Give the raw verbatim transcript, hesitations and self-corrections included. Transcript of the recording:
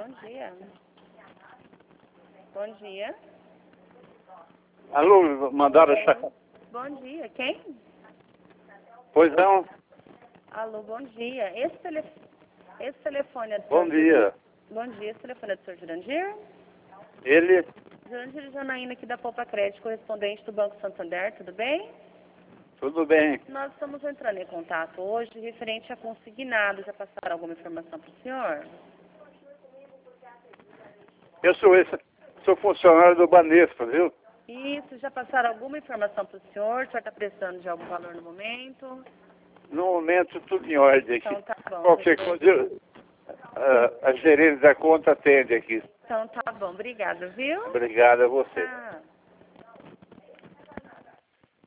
Bom dia. Bom dia. Alô, mandaram Alô. achar. Bom dia. Quem? Pois não. Alô, bom dia. Esse, tele... Esse telefone é do Bom senhor dia. Jurandir? Bom dia. Esse telefone é do senhor Jurandir? Ele, Jurandir Janaína aqui da Poupa Crédito, correspondente do Banco Santander, tudo bem? tudo bem. Nós estamos entrando em contato hoje referente a consignado. Já passaram alguma informação para o senhor? Eu sou esse, sou funcionário do Banespa, viu? Isso, já passaram alguma informação para o senhor? O senhor está precisando de algum valor no momento? No momento, tudo em ordem aqui. Então tá bom. Qualquer coisa, eu- a, a gerente da conta atende aqui. Então tá bom. Obrigada, viu? Obrigado a você. Ah.